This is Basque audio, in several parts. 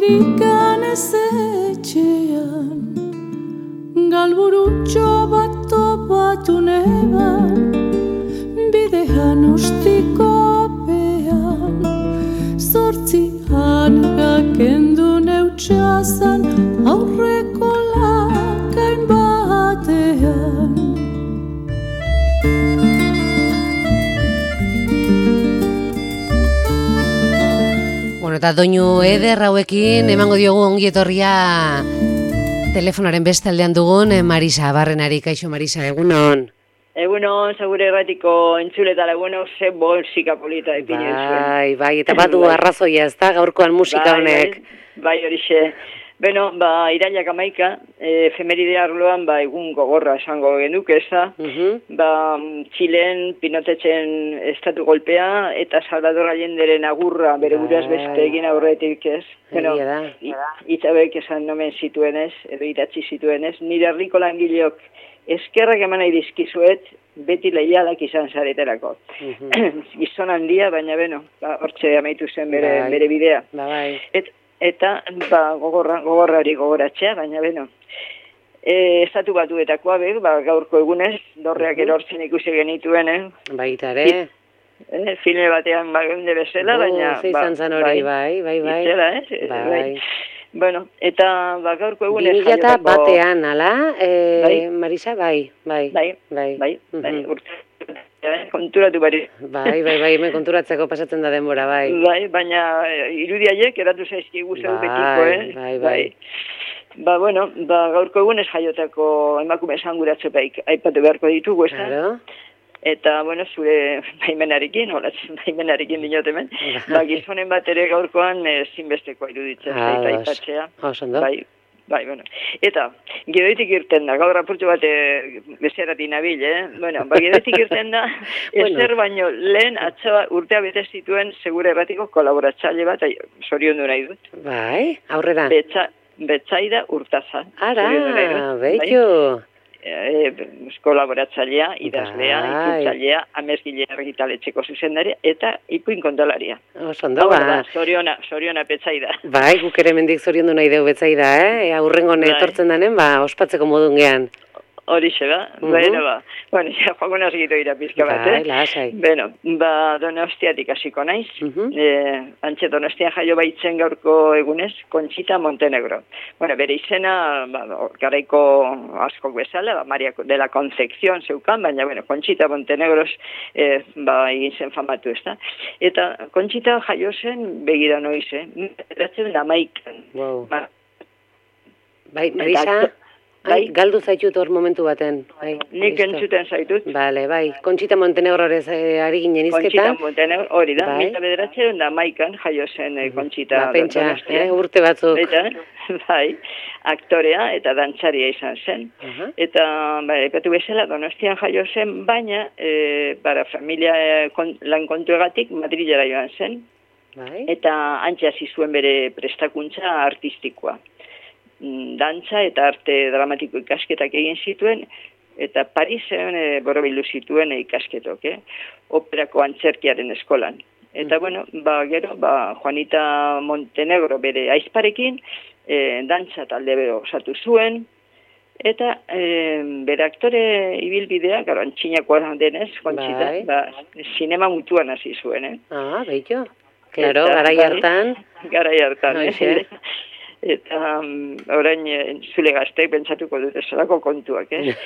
Korrikan ez etxean, galburutxo bat topatu neban, bidean ustikopean, zortzi hankak endu neutxazan, aurreko lakain batean. Eta doinu eder hauekin emango diogu ongi etorria telefonaren beste aldean dugun Marisa Barrenari. Kaixo Marisa, egunon. Egunon, segure erratiko entzuletara, ze bolsika polita ipinen zuen. Bai, eta badu arrazoia, ez da, gaurkoan musika honek. Bai, horixe. Beno, irailak 11, efemeride arloan, egun gogorra esango genuke, ez da? Txilen, Pinotetzen estatu golpea, eta Salvador Allenderen agurra, bere buruaz beste egin aurretik, ez? Beno, itzabek esan nomen zituenez, edo idatzi zituenez, nire herriko langileok eskerrak eman nahi dizkizuet, beti leialak izan zareterako. Gizon handia, baina beno, hortxe amaitu zen bere bidea. Eta gogorrari gogoratzea, baina beno. Estatu batuetakoa gaurko egunez, dorreak erortzen ikusi genituen, Baita ere. Filme batean geunde bezala, baina... Zeizan zan hori, bai. Itzela, Bueno, eta gaurko egunez... 2000 batean, ala? Marisa, bai. Konturatu bari. Bai, hemen konturatzeko pasatzen da denbora, bai. Bai, baina irudiaiek eratu zaizkigu zeu betiko, Bai. Gaurko egunez jaiotako emakume esanguratze aipatu beharko ditugu, ez da? Claro. Eta, zure baimenarekin, baimenarekin dinot hemen, gizonen bat ere gaurkoan zinbestekoa iruditzen, eta aipatzea. Bai, Eta, gidoitik irten da, gaur apurtu bat bezerati nabil, gidoitik irten da, ezer baino lehen urtea bete zituen segure erratiko kolaboratzaile bat, zoriondu nahi dut. Bai, aurrera. Betsaida Urtaza. Ara, behitu. Kolaboratzailea, idazlea, itzultzailea, amezgile argitaletxeko zuzendaria, eta ipuin kontalaria. Osondo, Zoriona Betsaida. Bai, guk ere mendik zoriondu nahi dugu Betsaida, aurrengon etortzen danen, ospatzeko modun gean. Horixe, joako nazgito irapizka bat, Bai, lasai. Donostiatik hasiko naiz. Antxe Donostian jaio baitzen gaurko egunez, Conchita Montenegro. Bere izena, garaiko askok bezala, Maria de la Concepción zeukan, baina, Conchita Montenegros egin zen famatu, ez da. Eta Conchita jaio zen begira noiz, eratzen da maikan. Bai, Marisa... galdu zaitut hor momentu baten. Nik entzuten zaitut. Bai. Conchita Montenegro ari ginen izketan. Conchita Montenegro, hori da. Mila bederatzen da maikan jaio zen Conchita. Pentsa, urte batzuk. Bai, aktorea eta dantzaria izan zen. Eta, epatu bezala, Donostian jaio zen, baina, familia lan kontuegatik Madrilera joan zen. Eta antxe hasi zuen bere prestakuntza artistikoa. Dantza eta arte dramatiko ikasketak egin zituen, eta Parisen borobildu zituen ikasketok, operako antzerkiaren eskolan. Eta, gero, Juanita Montenegro bere aizparekin, dantza talde osatu zuen, eta bere aktore ibilbidea, gero, antxinakoa denez, Conchita, sinema mutuan hasi zuen, Beito, klaro, garai hartan. Garai hartan, Eta orain zule gazteek pentsatuko dut esalako kontuak,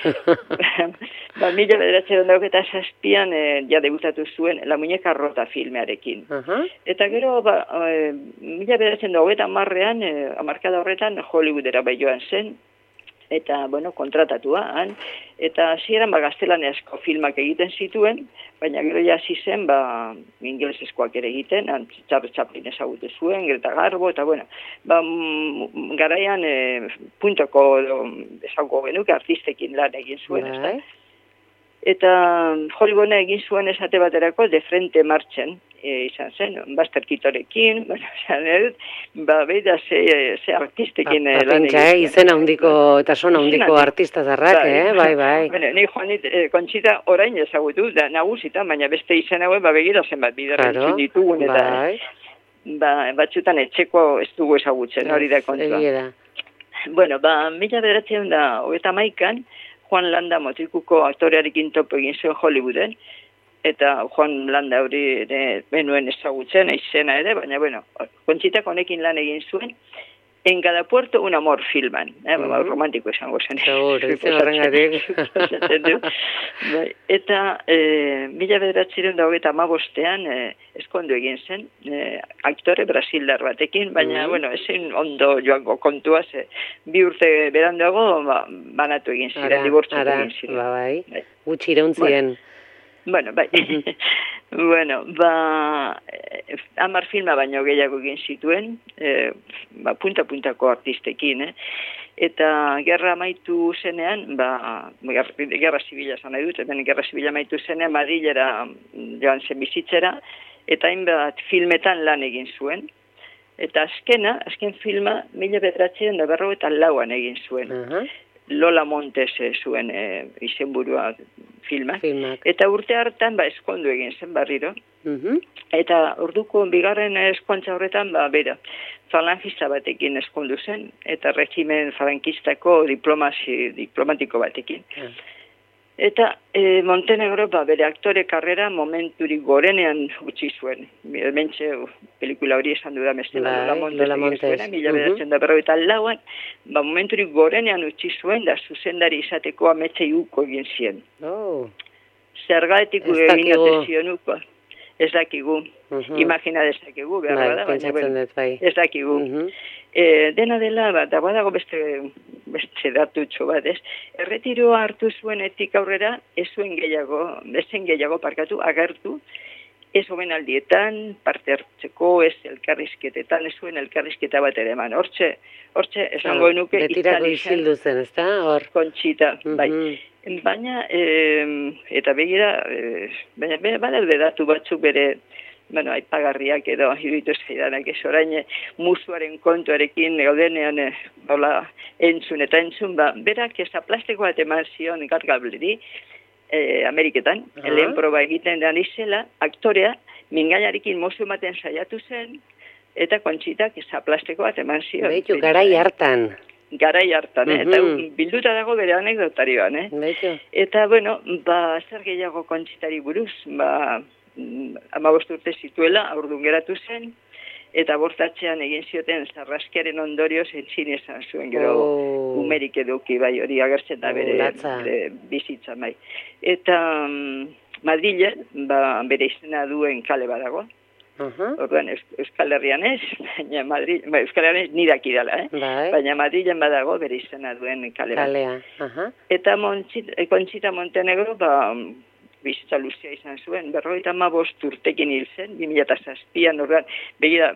Mila bederatzen dauketa zazpian debutatu zuen La Muñeca Rota filmearekin. Eta gero, mila bederatzen dauketa amarkada horretan Hollywoodera joan zen, eta, kontratatua, eta hasieran gaztelaniazko filmak egiten zituen, baina gero hasi zen, ingelesezkoak ere egiten, Charles Chaplin ezagutu zuen, Greta Garbo, eta, garaian puntoko ezagutu genuke artistekin lan egin zuen, ez da? Eta Hollywooda egin zuen esate baterako de frente martxen, izan zen, Buster Keatonekin, beida ze artistekin lan egin. Izen handiko eta son handiko artista zarrak, bai. Ni Juanit Conchita orain ezagutu, nagusita, baina beste izen hauen begira zenbat biderra entzun ditugun, eta batzutan etxeko ez dugu ezagutzen, hori da kontua. Egia da. Bueno, 1931an, Juan Landa Motrikuko aktorearekin topo egin zuen Hollywooden, eta Juan Landa hori ere benuen ezagutzen, izena ere, baina, bueno, Kontxitak honekin lan egin zuen, En cada puerto un amor filman, romantiko esango zen. Seguro, izan horrengatik. Eta 1935an eskondu egin zen, aktore brasildar batekin, baina, bueno, ezin ondo joango kontua, bi urte beranduago banatu egin ziren, dibortzu egin ziren. Bai, gutxi irauntzien. Bueno, bai. Bueno, 10 filma baino gehiago egin zituen, punta-puntako artistekin, Eta gerra amaitu zenean, gerra zibila zan nahi dut, gerra zibila amaitu zenean Madrilera joan zen bizitzera, eta hainbat filmetan lan egin zuen. Eta azken filma, 1954an egin zuen. Lola Montes zuen izenburua filmak. Eta urte hartan eskondu egin zen berriro. Eta orduko bigarren eskontza horretan bera, falangista batekin eskondu zen, eta regimen falangistako diplomatiko batekin. Eta Montenegro bere aktore karrera momenturik gorenean utzi zuen. Mentxe pelikula hori esan dudan bestela, Lola Montes. 1954an, momenturik gorenean utzi zuen, da zuzendari izateko ametxe uko egin zien. Zergatik egin atezionuko. Ez dakigu, imagina dezakigu, behar da, baina ez dakigu. Dena dela, da badago beste datutxo bat, ez? Erretiroa hartu zuenetik aurrera, ez gehiago agertu, ez omenaldietan, parte hartzeko, ez elkarrizketetan, ez zuen elkarrizketa bat ere eman. Hortxe, esango nuke, betirako isildu zen, ez da? Kontxita, bai. Baina, eta begira, badaude datu batzuk bere, aipagarriak edo iruditu zaidanak ez orain musuaren kontuarekin gaudenean entzun, berak plastiko bat eman zion Gargableri, Ameriketan, lehen proba egiten da izela, aktorea, mingainarekin mozu ematen saiatu zen, eta Kontxitak plastiko bat eman zion. Beitu, garai hartan. Eta bilduta dago bere anekdotarioan, Eta, bueno, zer gehiago Kontxitari buruz, 15 urte zituela, aurdun geratu zen, eta bortatzean egin zioten zarraskiaren ondorioz entzin esan zuen, gero umerik eduki, bai, hori agertzen da bere bizitza, bai. Eta Madrilen, bere izena duen kale badago, orduan Euskal Herrian ez, baina Euskal Herrian ez nidak idala, baina Madrilen badago bere izena duen kale bat. Eta Kontxita Montenegro, bizitza luzea izan zuen, 55 urtekin hil zen, 2007an, orduan, begira,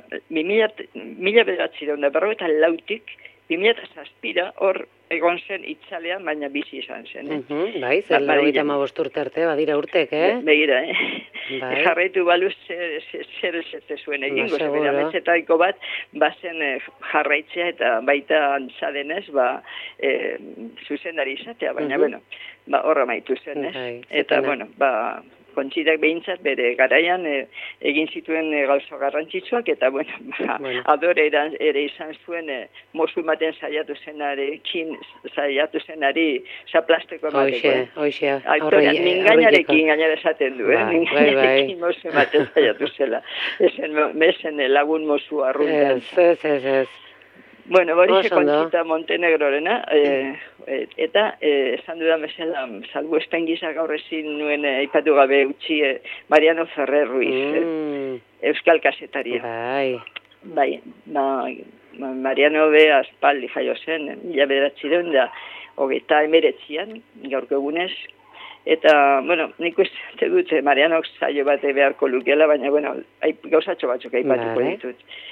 1954tik, 2007 hor egon zen itzalean, baina bizi izan zen. Bai, zer 55 urte arte, badira urtek, Begira, jarraitu baluz zer zuen egingo, ametxetaiko bat, bazen jarraitzea eta baita antzadenez, zuzendari izatea, baina, bueno, horra maitu zen, Eta, bueno, Kontxitak behintzat bere garaian egin zituen gauza garrantzitsuak, eta, bueno, adore ere izan zuen mozu ematen saiatu zenari zaplasteko emateko. Aktorean, mingainarekin gainera esaten du, mingainarekin mozu ematen saiatu zela. Ezen lagun mozu arruntan. Ez. Bueno, hori Kontxita Montenegrorena, eta esan dudan bezala, salbuespen gisa gaur ezin nuen aipatu gabe utzi Mariano Ferrer Ruiz, euskal kasetaria. Bai, Mariano be aspaldi jaio zen, 1929an, gaurko egunez, eta, bueno, nik uste dut Marianok saio bat beharko lukela, baina, bueno, gauzatxo batzuk aipatuko ditut.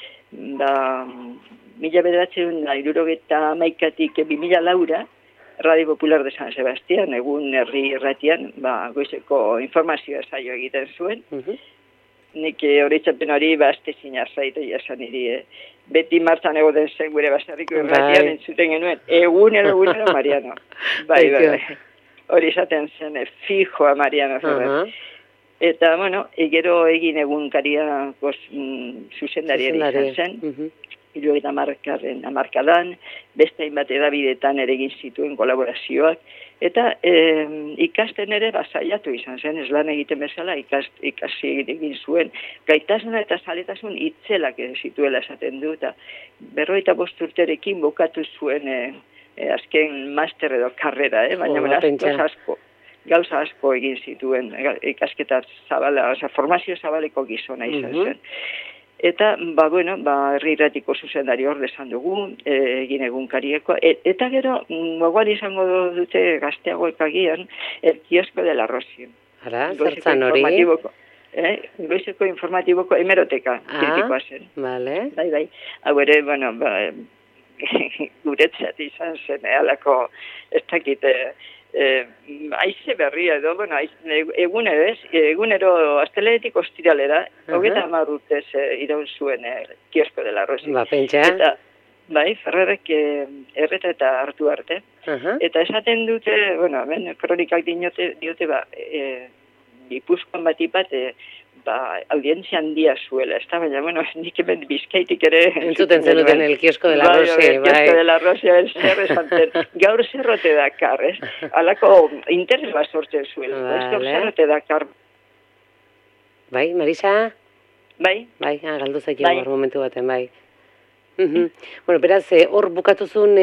1971tik 2004 Radio Popular de San Sebastián, egun herri irratian, goizeko informazioa saio egiten zuen. Nik horitzapen hori aztezina zaita jasan niri. Beti martzan egoten zen gure basarriko irratian entzuten genuen. Egunero Mariano. Bai. Hori izaten zen fijoa Mariano Ferrer. Eta, bueno, gero egin egunkaria zuzendariari izan zen, 70. hamarkadan, beste hainbat edabidetan ere egin zituen kolaborazioak, eta ikasten ere saiatu izan zen, ez lan egiten bezala ikasi egin zuen, gaitasuna eta zaletasun itzelak zituela esaten du, eta 45 urterekin bukatu zuen azken master edo karrera, baina gauza asko egin zituen, ikasketa zabala, formazio zabaleko gizona izan zen. Eta, herri irratiko zuzendari hor desan dugu, egin egunkarieko, eta gero, moguan izango dute gazteagoek agian, el kiosko de la Rosio. Ara, zertzan hori? Goizeko informatiboko hemeroteka, kritikoa zen. Vale. Bai, hau ere, guretzat izan zen, alako, ez dakit, aize berria edo, egunero astelenetik ostiralera, 30 urtez iraun zuen kiosko de la Rosi. Pentsa. Eta, Ferrerek erreta eta hartu arte. Eta esaten dute, kronikak diote, Gipuzkoan batipat, audientzia handia zuela, ez da, baina, nik hemen Bizkaitik ere... Entzuten zenuten el kiosko de la Rosi, el kiosko de la Rosi, el zer esanten, gaur zerrote dakar, ez? Alako interes bat sortzen zuela, gaur zerrote dakar. Bai, Marisa? Bai? Bai, galdu zaitio hor momentu baten, bai. Bueno, beraz, hor bukatuzun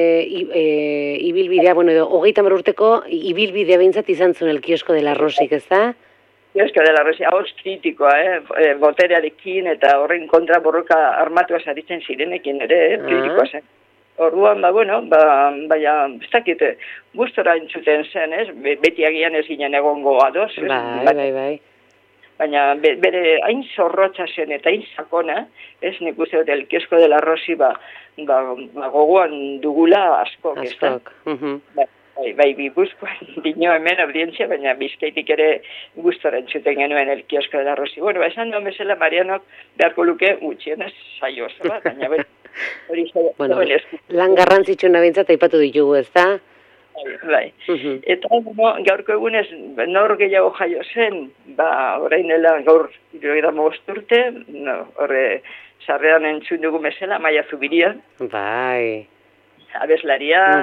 ibilbidea, edo 30 urteko ibilbidea behintzat izan zuen el kiosko de la Rosik, ez da? Kiosko de la Rosi, hau kritikoa, boterearekin eta horren kontra borroka armatua saritzen zirenekin ere, kritikoa zen. Orduan, baina, ez dakit, gustora entzuten zen, ez? Beti agian ez ginen egongo ados. Bai. Baina bere hain zorrotza zen eta hain sakona, ez nik uste dut, el kiosko de la Rosi, gogoan dugula askok, ez da? Bai, Gipuzkoan dino hemen audientzia, baina Bizkaitik ere gustora entzuten genuen el kiosko de la Rosi. Esan duen bezala Marianok beharko luke gutxienez saioz, baina hori saioz. Lan garrantzitsuna behintzat aipatu ditugu, ez da? Bai. Eta gaurko egunez, nor gehiago jaio zen, orain dela gaur 75 urte, horre sarrean entzun dugu bezala, Amaia Zubiria. Bai. Abeslaria.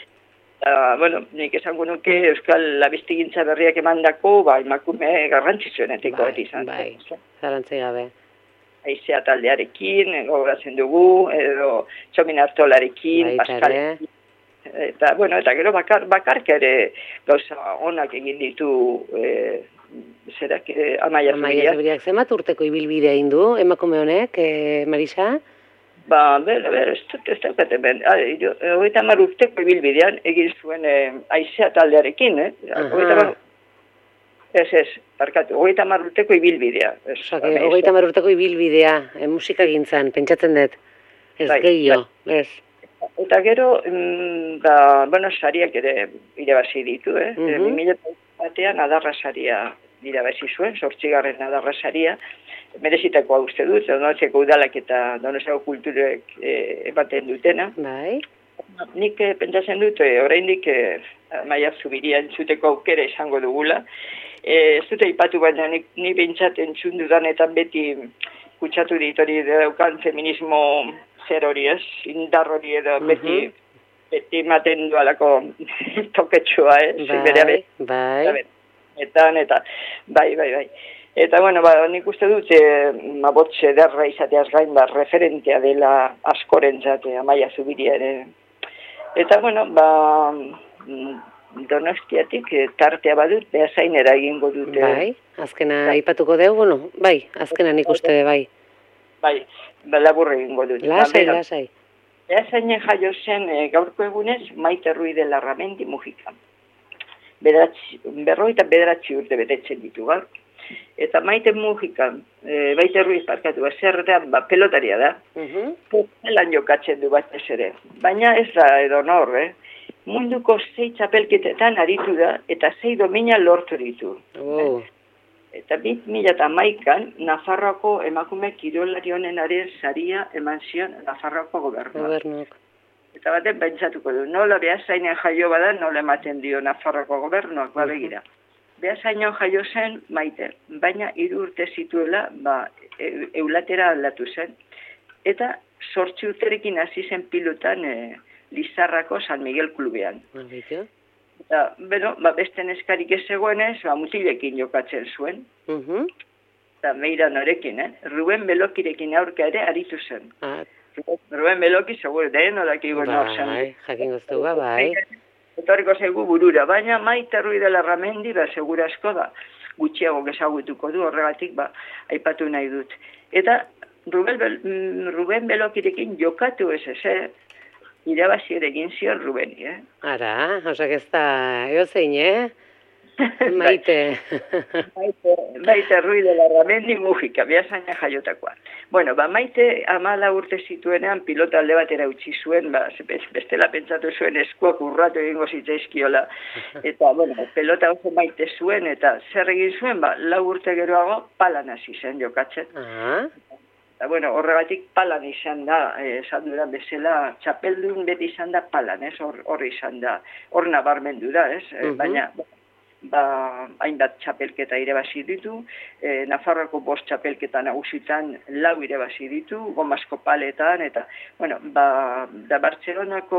Nik esango nuke Euskal Abestigintza berriak emandako, emakume garrantzitsuenetiko bat izan. Bai, zalantzai gabe. Aizea taldearekin, gogoratzen dugu, edo Txomin Artolarekin, Paskalekin. Eta gero bakarka ere gauza onak egin ditu Amaia Zubiriak. Zemat urteko ibilbidea egin du, emakume honek, Marisa? Ez daukaten ben. 30 urteko ibilbidean egin zuen aizea taldearekin, barkatu, 30 urteko ibilbidea. 30 urteko ibilbidea, musika gintzan, pentsatzen dut. Ez gehiago, ez. Eta gero, sariak ere irabazi ditu, 2000 batean adarra saria irabazi zuen, 8. adarra saria, merezitakoa uste dut, Donostiako udalak eta Donostiako kulturek ematen dutena. Bai. Nik pentsatzen dut, oraindik Amaia Zubiria entzuteko aukera izango dugula. Ez dute ipatu baina ni behintzat entzun dudanetan beti kutsatu ditori daukan feminismo zer hori ez, indar hori edo beti ematen dualako toketxoa, Bai. Eta, bai. Eta, nik uste dut, mabotxe derra izateaz gain, referentea dela askorentzat, Amaia Zubiria ere. Eta, Donostiatik tartea badut, Beasainera egingo dute. Bai, azkena aipatuko dugu, azkena nik uste, bai. Bai, laburre egingo dute. Lasai. Beasainen jaio zen gaurko egunez, Maite Ruiz de Larramendi Mujica. 49 urte betetzen ditu gaur. Eta Maite Mujica, Maite Ruiz parkatu, zerretan pelotaria da. Lan jokatzen du bat ez ere. Baina ez da edo nor, munduko 6 txapelketetan aritu da, eta 6 domina lortu ditu. Eta 2011an, Nafarroako emakume kirolari honenaren saria eman zion Nafarroako gobernuak. Eta baten pentsatuko du, nola Beasainen jaio bada, nola ematen dio Nafarroako gobernuak, begira. Beasaino jaio zen Maite, baina 3 urte zituela, eulatera aldatu zen. Eta 8 urterekin hasi zen pilotan Lizarrako San Miguel klubean. Eta, beste neskarik ez zegoenez, mutilekin jokatzen zuen. Eta meira norekin, Ruben Belokirekin aurka ere aritu zen. Ruben Beloki, segure, denodaki nor zen. Jakin goztu bai. Etorriko zaigu burura, baina Maite Ruiz de Larramendi, segura asko da, gutxiago ezagutuko du, horregatik, aipatu nahi dut. Eta Ruben Belokirekin jokatu ez, irabazi ere egin zion Rubeni, Ara, osak ez da, eozein, Maite. Maite Ruiz de Larramendi Mujika, Beasaina jaiotakoa. Bueno, Maite 14 urte zituenean pilota alde batera utzi zuen, bestela pentsatu zuen eskuak urratu egingo zitzaizkiola. Eta, pelota oso maite zuen, eta zer egin zuen, 4 urte geroago palan hasi zen jokatzen. Eta, horregatik palan izan da, esan dudan bezala, txapeldun beti izan da palan, hor izan da, hor nabarmendu da, baina... hainbat txapelketa irabazi ditu, Nafarroako 5 txapelketa nagusitan 4 irabazi ditu, gomazko paletan, eta, da Bartzelonako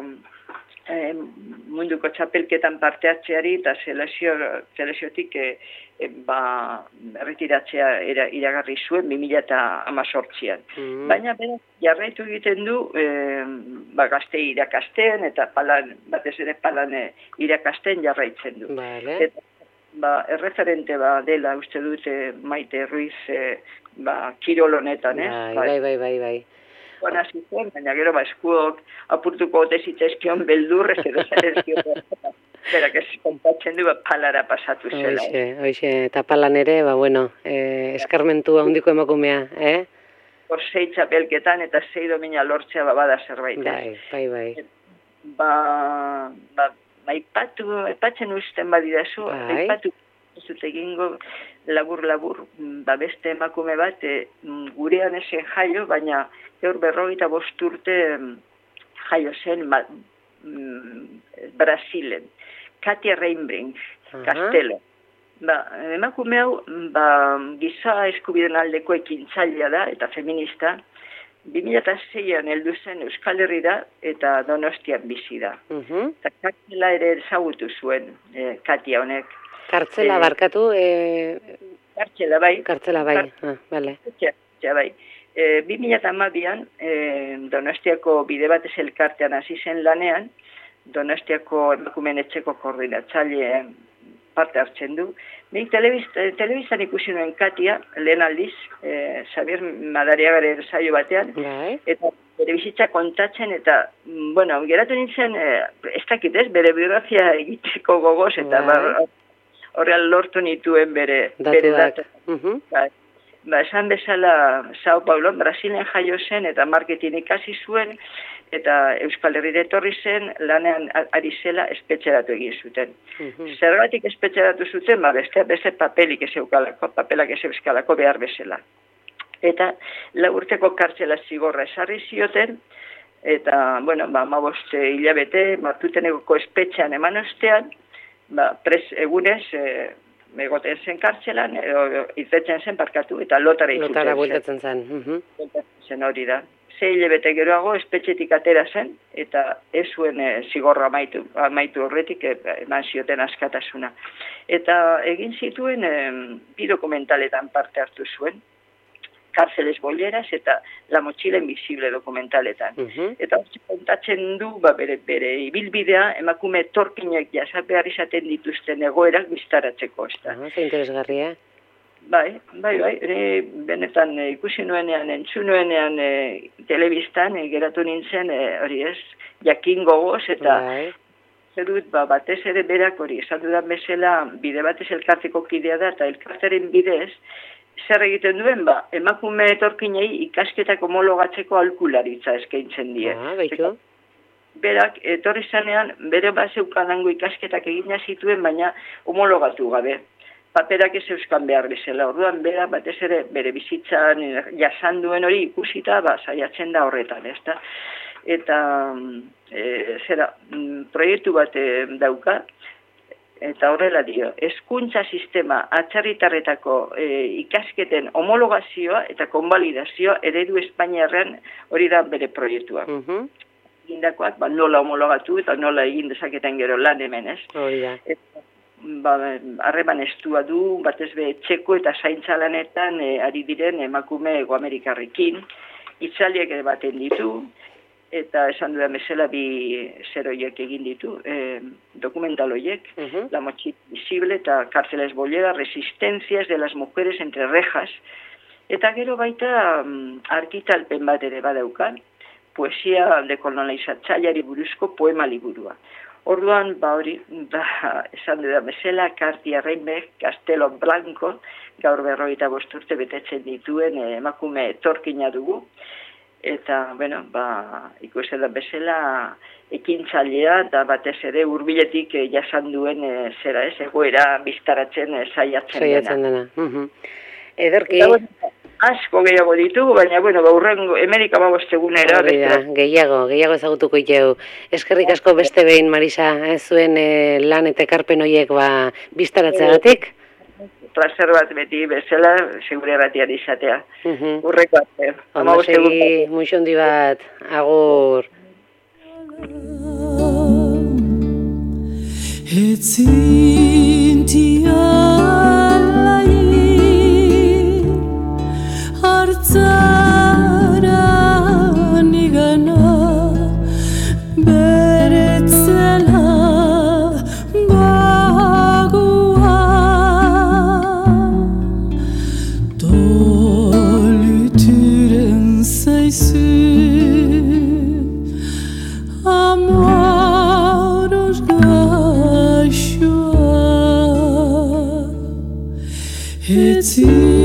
munduko txapelketan parte hartzeari eta selekziotik erretiratzea iragarri zuen 2018an. Baina jarraitu egiten du gazte irakasten eta batez ere palan irakasten jarraitzen du. Erreferente dela uste dute Maite Ruiz kirol honetan, Bai. Bona zitzen, baina gero eskuok apurtuko ote zitzaizkion beldurrez edo zerezkio. Berak ez kontatzen du palara pasatu zela. Hoxe, eta palan ere, eskarmentu handiko emakumea, 6 txapelketan eta 6 domina lortzea bada zerbait. Bai. Aipatzen usten badidazu, aipatu zut egingo labur, beste emakume bat, gurean esen jaio, baina gaur 45 urte jaio zen Brasilen. Katia Reinbrink, Castelo. Emakume hau, giza eskubideen aldeko ekintzailea da, eta feminista, 2006an heldu zen Euskal Herrira eta Donostian bizi da. Eta kartzela ere ezagutu zuen, Katia honek. Kartzela barkatu? Kartzela bai. Kartzela bai, bale. Kartzela bai. 2012an Donostiako bide batez elkartean hasi zen lanean, Donostiako emakumeen etxeko koordinatzaile parte hartzen du. Nik telebistan ikusi nuen Katia, lehen aldiz, Xabier Madariagaren saio batean, eta bere bizitza kontatzen, eta, geratu nintzen, ez dakit ez, bere biografia egiteko gogoz, eta horrean lortu nituen bere datu. Esan bezala Sao Paulo, Brasilen jaio zen eta marketing ikasi zuen eta Euskal Herrira etorri zen lanean ari zela espetxeratu egin zuten. Zergatik espetxeratu zuten, beste papelak ez euskalako behar bezala. Eta 4 urteko kartzela zigorra esarri zioten, eta, 15 hilabete, Martuteneko espetxean eman ostean, 3 egunez, egoten zen kartzelan, irtetzen zen parkatu, eta lotara bueltatzen zen. Zen hori da. 6 hilabete geroago espetxetik atera zen, eta ez zuen zigorra amaitu horretik eman zioten askatasuna. Eta egin zituen 2 dokumentaletan parte hartu zuen, Cárceles Bolleras eta La Mochila Invisible dokumentaletan. Eta hori kontatzen du bere ibilbidea emakume etorkinek behar izaten dituzten egoerak biztaratzeko. Ze interesgarria. Bai. Benetan ikusi nuenean, entzun nuenean telebistan, geratu nintzen, hori ez, jakin gogoz, eta zerut, batez ere berak hori, esan dudan bezala, bide batez elkarteko kidea da, eta elkarteren bidez, zer egiten duen, emakume etorkinei ikasketak homologatzeko aholkularitza eskaintzen die. Berak, etorri zanean, bere zeukanango ikasketak egina zituen, baina homologatu gabe. Paperak ez euskan behar bezala. Orduan, bera, batez ere, bere bizitzan jasan duen hori ikusita, saiatzen da horretan, ezta? Eta, proiektu bat dauka, eta horrela dio, hezkuntza sistema atzerritarretako ikasketen homologazioa eta konbalidazioa eredu Espainiarrean hori da bere proiektua. Indakoak, nola homologatu eta nola egin dezaketen gero lan hemen, ez? Hori da. Harreman estua du, batez be etxeko eta zaintza lanetan ari diren emakume Egoamerikarrekin, itzaliek baten ditu, eta esan dudan bezala bi zeroiek egin ditu, dokumental horiek, La mochila visible eta Cárceles Bollera, Resistencias de las mujeres entre rejas, eta gero baita argitalpen bat ere badaukan, poesia dekolonizatzaileari buruzko poema liburua. Orduan, esan dudan bezala, Cartier Reinberg, Castelo Blanco, gaur 45 urte betetzen dituen emakume etorkina dugu, eta, ikusten da bezala ekintzailea da batez ere hurbiletik jasan duen egoera biztaratzen saiatzen dena. Ederki. Asko gehiago ditugu, baina, urrengo, Amerika egunera. Gehiago ezagutuko iteu. Eskerrik asko beste behin, Marisa, zuen lan eta ekarpen horiek biztaratzeagatik? Plazer bat beti bezala, segure batian izatea. Urreko arte. Ondo segi, muixondi bat, agur. Hartzara nigana beretzela bagua dolituren zaizu amoros gaixoa etzi